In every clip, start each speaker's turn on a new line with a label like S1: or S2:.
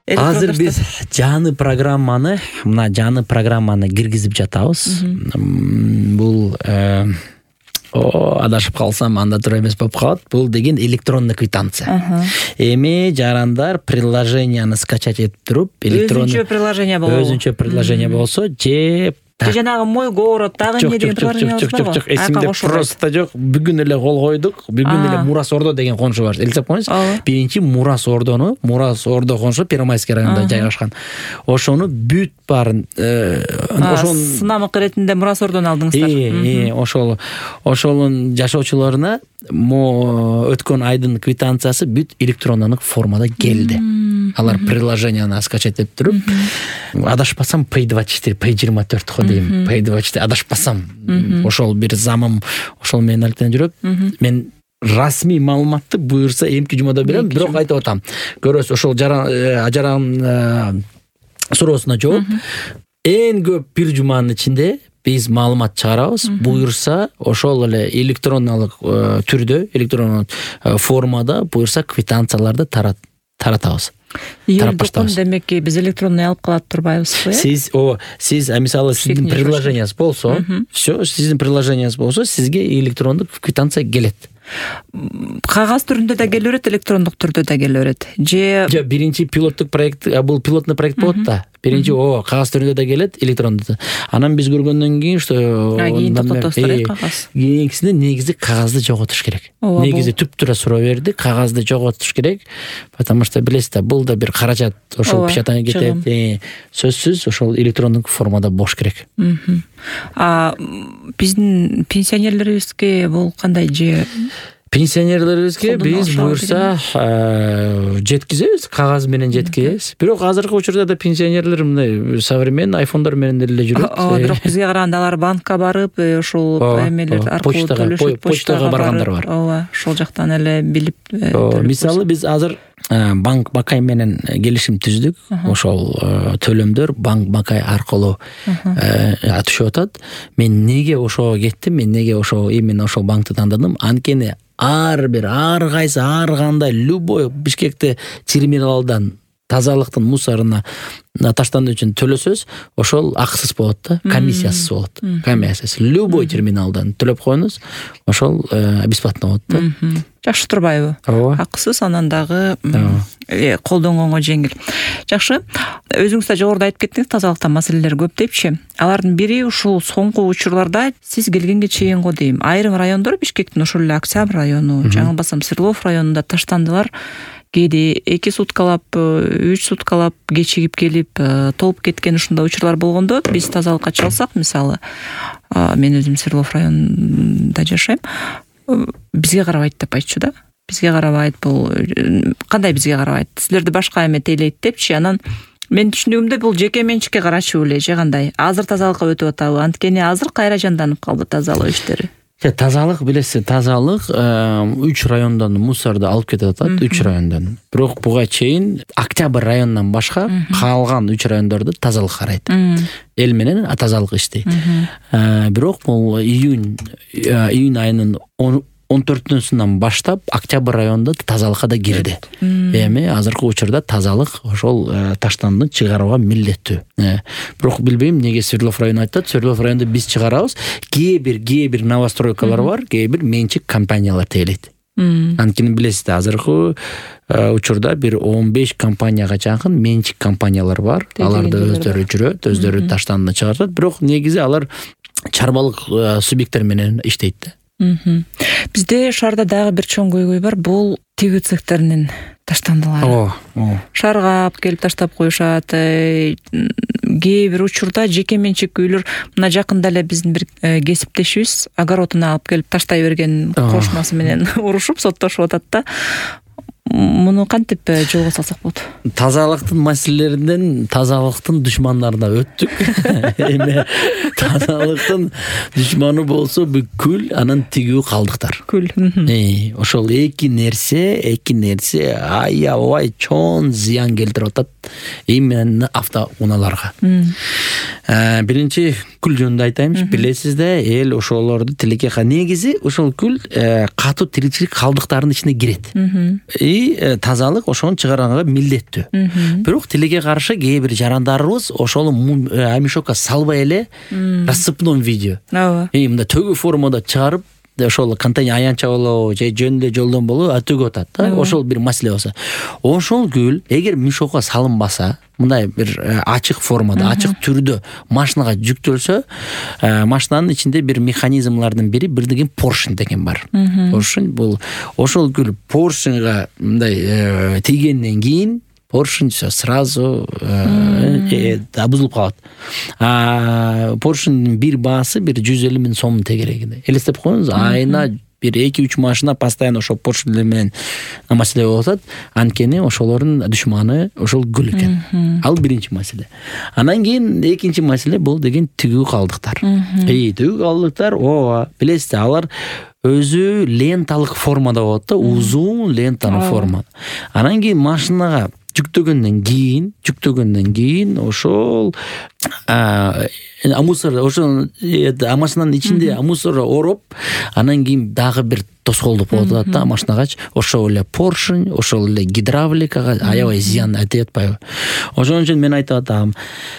S1: Азыр биз жаңы программаны киргизип жатабыз. Бул адашып калсам анда тура эмес болуп калат. Бул деген электронный квитанция. Эми жарандар приложенияны скачать этип туруп,
S2: өзүнчө приложение
S1: болсо, же
S2: жанагы мой город дагы не деген приложение бар.
S1: Жок, эсимде просто жок. Бүгүн эле кол койдук. Бүгүн эле Мурас Ордо деген коншу бар. Элестеп коюңуз. Биринчи Мурас Ордо коншу Первомайский районунда жайгашкан. Ошону бүт баарын
S2: сынамык иретинде Мурас Ордону алдыңыздар.
S1: Ошолун жашоочуларына өткөн айдын квитанциясы бүт электрондук формада келди. Алар приложенияны скачать этип туруп, адашпасам P24, P24 го дейм. P24 адашпасам. Ошол бир замым, ошол менен алектен жүрөт. Мен расмий маалыматты буйрса эмки жумада берем, бирок айтып атам. Көрөсүз, ошол жаран суроосуна жооп. Эң көп бир жуманын ичинде биз маалымат чыгарабыз. Буйрса ошол эле электрондук түрдө, электрондук формада буйрса квитанцияларды таратабыз.
S2: Демекки биз электронный алып калат турбайбызбы?
S1: Сиз мисалы сиздин приложенияңыз болсо, всё, сиздин приложенияңыз болсо, сизге электрондук квитанция келет.
S2: Кагаз түрүндө да келе берет, электрондук түрдө да келе берет. Же
S1: биринчи пилоттук проект, бул пилотный проект болот да. Биринчи кагаз түрүндө да келет, электрондук. Анан биз көргөндөн кийин что
S2: кийин токтотосуздар кагаз.
S1: Кийинкисинде негизи кагазды жоготуш керек. Негизи түп-тура суроо берди, кагазды жоготуш керек. Потому что билесиз да, бул да бир каражат, ошол печатание кетет. Сөзсүз ошол электрондук формада болуш керек.
S2: Биздин пенсионерлерибизге бул кандай же
S1: пенсионерлерибизге биз буйрса жеткизебиз, кагаз менен жеткизебиз. Бирок азыркы учурда да пенсионерлер мындай современный айфондор менен деле жүрөт.
S2: Бирок бизге караганда алар банкка барып, ушул эмелер аркылуу төлөшөт,
S1: почтага баргандар бар.
S2: Ооба, ошол жактан эле билип.
S1: Мисалы биз азыр банк Бакай менен келишим түздүк. Ошол төлөмдөр банк Бакай аркылуу түшүп атат. Мен неге ошого кеттим? Мен неге именно ошол банкты тандадым? Анткени ар кайсы ар кандай любой Бишкекте терминалдан тазалыктын мусоруна таштандуу үчүн төлөсөз, ошол акысыз болот да, комиссиясыз болот. Комиссиясыз любой терминалдан төлөп коюңуз, ошол бесплатно болот да.
S2: Жакшы турбайбы? Акысыз, анан дагы колдонгонго жеңил. Жакшы. Өзүңүз да жогоруда айтып кеттиңиз, тазалыкта маселелер көп депчи. Алардын бири ушул соңку учурларда сиз келгенге чейин го дейм. Айрым райондор, Бишкектин ошол эле Октябрь району, жаңылбасам Свердлов районунда таштандылар. Кээде 2 суткалап, 3 суткалап кечигип келип, толуп кеткен ушундай учурлар болгондо, биз тазалыкка чалсак, мисалы, мен өзүм Свердлов районунда жашайм, бизге карабайт деп айтчу да. Бизге карабайт, бул кандай бизге карабайт? Силерди башка эме тейлейт депчи, анан мен түшүнүгүмдө бул жеке менчикке карачу эле, же кандай? Азыр тазалыкка өтүп атабы? Анткени азыр кайра жанданып калды тазалоо иштери.
S1: Тазалык, билесиз, тазалык 3 райондон мусорду алып кетип атат, 3 райондон. Бирок буга чейин Октябрь районунан башка калган 3 райондорду тазалык карайт. Эл менен тазалык иштейт. Бирок бул июнь айынын 14-сынан баштап Октябрь районунда тазалыкка да кирди. Эми азыркы учурда тазалык ошол таштандын чыгарууга милдеттүү. Бирок билбейм неге Свердлов району айтат. Свердлов районунда биз чыгарабыз. Кээ бир новостройкалар бар, кээ бир менчик компаниялар тейлейт. Анткени билесиз да, азыркы учурда бир 15 компанияга жакын менчик компаниялар бар. Аларды өздөрү жүрөт, өздөрү таштандыны чыгартат. Бирок негизи алар чарбалык субъекттер менен иштейт.
S2: Бизде шаарда дагы бир чоң көйгөй бар, бул тигүү цехтеринин таштандылары. Шаарга келип таштап коюшат. Кээ бир учурда жеке менчик үйлөр, мына жакында эле биздин бир кесиптешибиз огородуна алып келип таштай берген кошунасы менен урушуп соттошуп атат да. Муну кантип жолго салсак болот?
S1: Тазалыктын маселелеринен тазалыктын душмандарына өттүк. Эми тазалыктын душманы болсо бүкүл анан тигүү калдыктар. Ошол эки нерсе аябай чоң зыян келтирип атат именно автоунааларга. Биринчи күл жөнүндө айтайынчы, билесиз да, эл ошолорду тилекке негизи ошол күл катуу тиричилик калдыктарынын ичине кирет. тазалык ошону чыгарганга милдеттүү. Бирок тилекке каршы кээ бир жарандарыбыз ошол мешокко салбай эле рассыпной видео мындай төгүү формада чыгарып ошол контейнер аянча болобу же жөн эле жолдон болобу төгүп атат да. Ошол бир маселе болсо, ошол гүл эгер мешокко салынбаса, мындай бир ачык формада, ачык түрдө машинага жүктөлсө, машинанын ичинде бир механизмлардын бири бир деген поршень деген бар. Поршень бул ошол гүл поршеньга мындай тийгенден кийин поршень сразу бузулуп калат. Поршеньдин бир баасы 150 000 сом тегерегинде. Элестеп коюңуз, айына бир 2-3 машина постоянно ошол поршеньдер менен маселе болуп атат. Анткени ошолордун душманы ошол гүл экен. Ал биринчи маселе. Анан кийин экинчи маселе бул деген тигүү калдыктар. Тигүү калдыктар, билесиз, алар өзү ленталык формада болот да, узун ленталык форма. Анан кийин машинага жүктөгөндөн кийин ошол мусор, ошол машинанын ичинде мусор ороп, анан кийин дагы бир тоскоолдук болуп атат да машинагачы. Ошол эле поршень, ошол эле гидравликага аябай зыян этип атпайбы? Ошон үчүн мен айтып атам,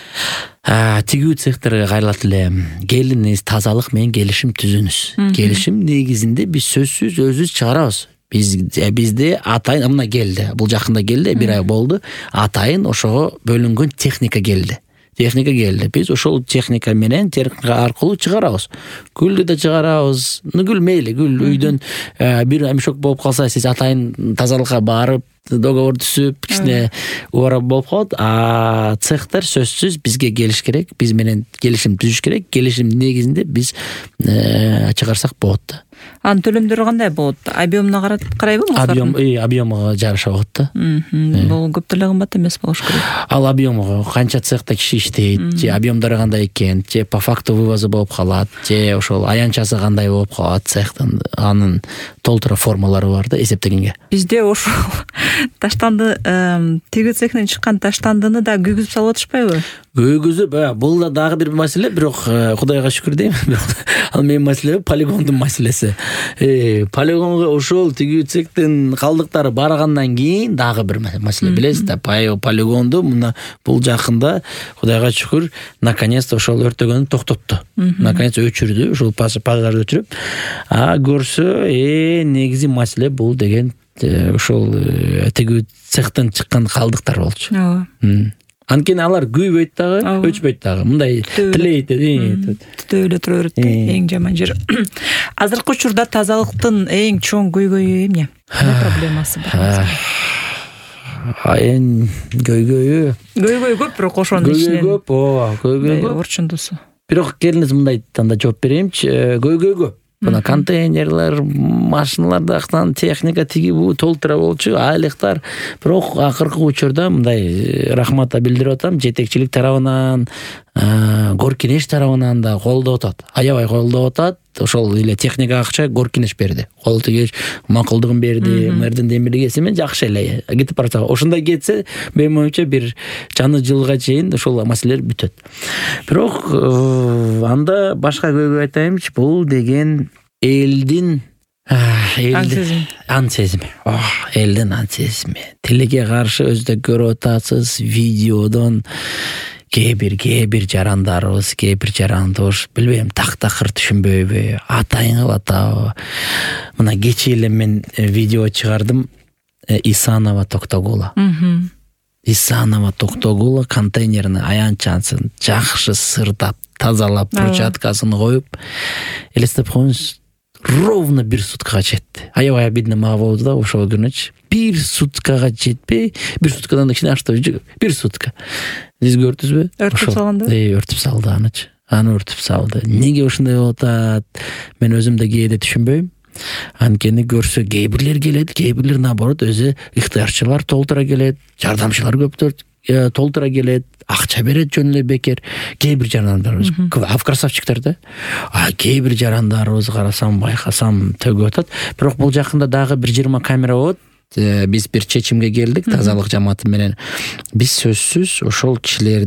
S1: тигүү цехтерге кайрылат эле, келиңиз тазалык менен келишим түзүңүз. Келишим негизинде биз сөзсүз өзүбүз чыгарабыз. Бизде атайын мына келди. Бул жакында келди, 1 ай болду. Атайын ошого бөлүнгөн техника келди. Биз ошол техника менен аркылуу чыгарабыз. Гүлдү да чыгарабыз. Гүл мейли, гүл үйдөн бир мешок болуп калса, сиз атайын тазалыкка барып, договор түзүп, кичине убара болуп калат. Цехтер сөзсүз бизге келиш керек, биз менен келишим түзүш керек. Келишим негизинде биз чыгарсак болот да.
S2: Анын төлөмдөрү кандай болот? Объемуна карайбы?
S1: Объемуга жараша болот да.
S2: Бул көп деле кымбат эмес болуш керек.
S1: Ал объемуга канча цехта киши иштейт, же объемдору кандай экен, же по факту вывозу болуп калат, же ошол аянчасы кандай болуп калат цехтын, анын толтура формалары бар да эсептегенге.
S2: Бизде ошол таштанды, тигүү цехинен чыккан таштандыны да күйгүзүп салып атышпайбы?
S1: Күйгүзүп, бул да дагы бир маселе, бирок Кудайга шүкүр дейм. Ал менин маселе полигондун маселеси. Полигонго ошол тигүү цехтин калдыктары баргандан кийин дагы бир маселе, билесиз да, полигонду мына бул жакында Кудайга шүкүр наконец-то ошол өртөгөнү токтотту. Наконец өчүрдү, ошол пожар өчүрүп. Көрсө, негизи маселе бул деген ошол тигүү цехтен чыккан калдыктар болчу. Анткени алар күйбөйт дагы, өчпөйт дагы. Мындай тилейт,
S2: төөөлө тура берет. Эң жаман жери. Азыркы учурда тазалыктын эң чоң көйгөйү эмне? Эмне проблемасы бар?
S1: Эң көйгөйү
S2: көп, бирок ошонун ичинен
S1: көйгөй көп.
S2: Орчундусу.
S1: Бирок келиңиз мындай танда жооп берейинчи. Көйгөй көп. Мына контейнерлер, машиналардагы техника тиги бу толтура болчу, айлыктар. Бирок акыркы учурда мындай рахмат билдирип атам, жетекчилик тарабынан, Горкинеш тарабынан да колдоп атат. Аябай колдоп атат. Ошол эле техника акча Горкинеш берди. Кол тигиш макулдугун берди. Мэрдин демилгеси менен жакшы эле кетип барса, ошондой кетсе, менин оюмча бир жаны жылга чейин ошол маселелер бүтөт. Бирок анда башка көйгөй айтайынчы, бул деген элдин ансезими. Элдин ансезими. Тилекке каршы өзү көрүп атасыз видеодон кээ бир жарандарыбыз, билбейм, такыр түшүнбөйбү, атайын кылып атабы. Мына кечээ эле мен видео чыгардым, Исанова Токтогула. Исанова Токтогула контейнерин аянчасын жакшы сырдап, тазалап, брусчаткасын коюп, элестеп коюңуз, ровно 1 суткага жетти. Аябай обидно мага болду да ошол күнүчү. 1 суткага жетпей, 1 суткадан да кичине аштап, 1 сутка. Сиз көрдүңүзбү?
S2: Өртүп салганда?
S1: Өртүп салды анычы. Аны өртүп салды. Неге ошондой болуп атат? Мен өзүм да кээде түшүнбөйм. Анткени көрсө кээ бирлер келет, кээ бирлер наоборот өзү ыктыярчылар толтура келет, жардамчылар көптөр толтура келет, акча берет жөн эле бекер. Кээ бир жарандарыбыз красавчиктер да. Кээ бир жарандарыбыз карасам, байкасам төгүп атат. Бирок бул жакында дагы 20 камера болот. Биз бир чечимге келдик тазалык жамааты менен. Биз сөзсүз ошол кишилердин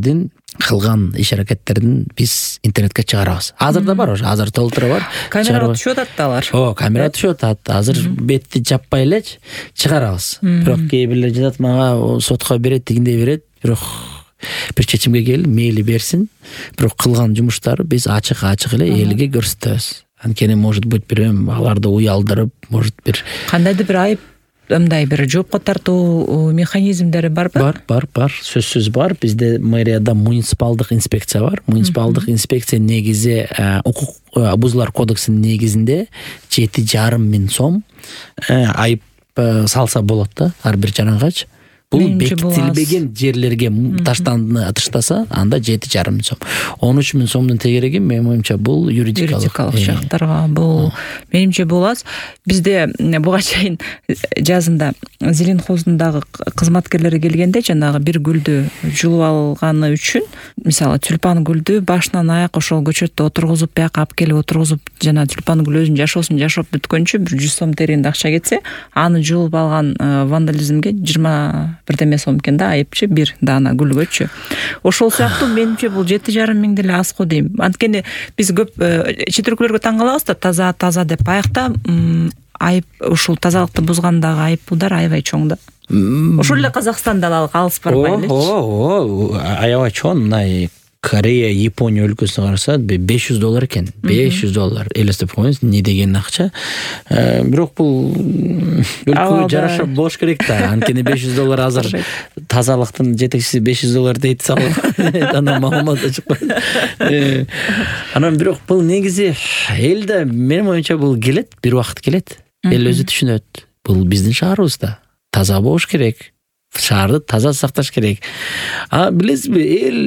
S1: кылган иш аракеттердин биз интернетке чыгарабыз. Азыр да бар, азыр толтура бар.
S2: Камерага түшүп атат да алар.
S1: Камерага түшүп атат. Азыр бетти жаппай элечи чыгарабыз. Бирок кээ бирлер жатат, мага сотко берет, дегендей берет. Бирок бир чечимге келип мейли берсин. Бирок кылган жумуштары биз ачык эле элге көрсөтөбүз. Анткени может быть бирөм аларды уялдырып, может бир
S2: кандайдыр бир айып мындай бир жоопко тартуу механизмдери барбы?
S1: Бар, сөзсүз бар. Бизде мэрияда муниципалдык инспекция бар. Муниципалдык инспекция негизи укук бузуулар кодексинин негизинде 7,5 миң сом айып салса болот да ар бир жарангачы. Бул бекитилбеген жерлерге таштандыны атыштаса, анда 7,5 миң сом. 13 миң сомдун тегереги менин оюмча бул юридикалык
S2: жактарга. Бул менимче бул аз. Бизде буга чейин жазында Зеленхоздундагы кызматкерлери келгенде жанагы бир гүлдү жулуп алганы үчүн, мисалы тюльпан гүлдү башынан аяк ошол көчөттө отургузуп, бияка алып келип отургузуп, жана тюльпан гүл өзүнүн жашоосун жашап бүткөнчө 100 сом тереңде акча кетсе, аны жулуп алган вандализмге 21 сом экен да айыпчы бир даана гүлгөчү. Ошол сыяктуу менимче бул 7,5 миң деле аз го дейм. Анткени биз көп чет өлкөлөргө таң калабыз да, таза деп аякта айып ушул тазалыкты бузгандагы айыппулдар аябай чоң да. Ошол эле Казакстанда алыс барбай элечи.
S1: Аябай чоң. Мына Корея, Япония өлкөсүнө карасат, $500 экен. $500 элестеп коюңуз, не деген акча. Бирок бул өлкөгө жараша болуш керек да. Анткени $500 азыр тазалыктын жетекчиси $500 дейт салып. Анан маалымат чыкпайт. Анан бирок бул негизи элде менин оюмча бул келет, бир убакыт келет. Эл өзү түшүнөт. Бул биздин шаарыбызда таза болуш керек. Шаарды таза сакташ керек. Билесизби,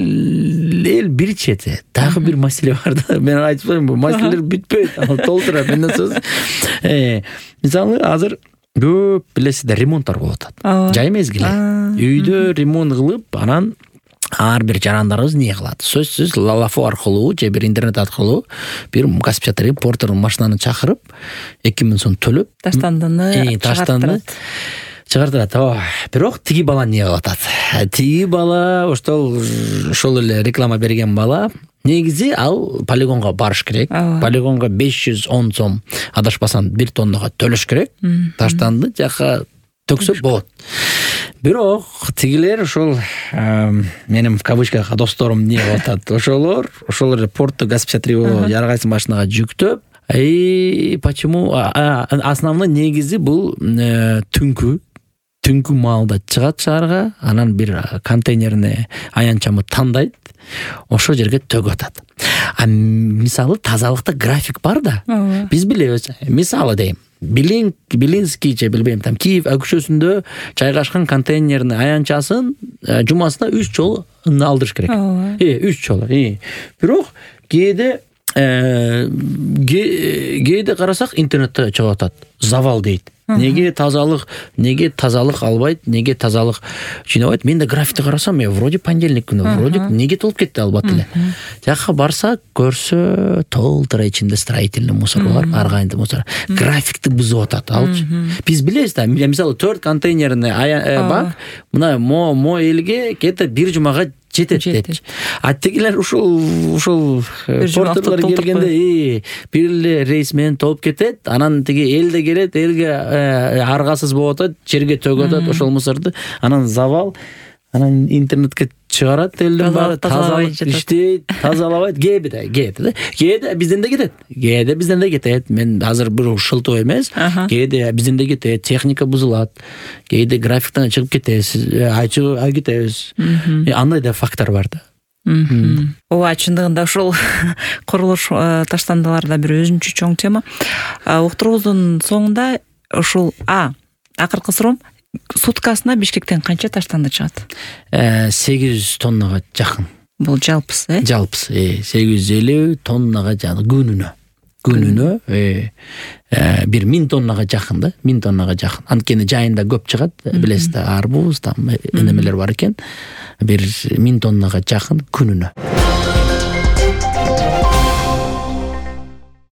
S1: эл бир чети. Дагы бир маселе бар да. Мен айтып коеюн, бул маселелер бүтпөйт. Толтура менден сөз. Мисалы, азыр көп билесиздер ремонттар болуп атат. Жай мезгили. Үйдө ремонт кылып, анан ар бир жарандарыбыз не кылат? Сөзсүз лалафу аркылуу же бир интернет аркылуу бир касыпчатыр портердин машинаны чакырып 2 миң сом төлөп
S2: таштандыны
S1: чыгартат. Бирок тиги бала не кылып атат? Тиги бала ошол эле реклама берген бала негизи ал полигонго барыш керек. Полигонго 510 сом адашпасам 1 тоннага төлөш керек. Таштанды жака төксө болот. Бирок тигилер ошол менин в кавычках досторум не кылып атат? Ошолор портто касыпчатыруу жаргайсын машинага жүктөп, почему основной негизи бул түнкү маалда чыгат шаарга, анан бир контейнерне аянчамы тандайт, ошол жерге төгүп атат. Мисалы тазалыкта график бар да. Биз билебиз, мисалы дейм, Белинский же билбейм, там Киев көчөсүндө жайгашкан контейнердин аянчасын жумасына 3 жолу алдырыш керек. 3 жолу. Бирок кээде карасак интернетте чыгып атат. Завал дейт. Неге тазалык албайт, неге тазалык жыйнабайт? Мен да графикти карасам, вроде понедельник күнү, вроде неге толуп кетти албат эле. Жака барса, көрсө толтура ичинде строительный мусор бар, ар кайсы мусор. Графикти бузуп атат алчы. Биз билебиз да, мисалы 4 контейнерни бак, мына мо элге кете 1 жумага жетет депчи. Тигилер ушул портерлер келгенде бир эле рейс менен толуп кетет, анан тиги элде келет, элге аргасыз болуп атат, жерге төгүп атат ошол мусорду, анан завал, анан интернетке чыгарат, элдин баары тазалык иштейт, тазалабайт, кээде бизден да кетет. Мен азыр бир шылтоо эмес, кээде бизден да кетет, техника бузулат, кээде графиктан чыгып кетебиз. Андай да фактор бар да.
S2: Ооба, чындыгында ошол курулуш таштандыларда бир өзүнчө чоң тема. Уктуруубуздун соңунда ушул акыркы суроом, суткасына Бишкектен канча таштанды чыгат?
S1: 800 тоннага жакын.
S2: Бул жалпысы,
S1: Жалпысы 850 тоннага жакын күнүнө 1000 тоннага жакын да, 1000 тоннага жакын. Анткени жайында көп чыгат, билесиз да, арбуз, там энемелер бар экен. 1000 тоннага жакын күнүнө.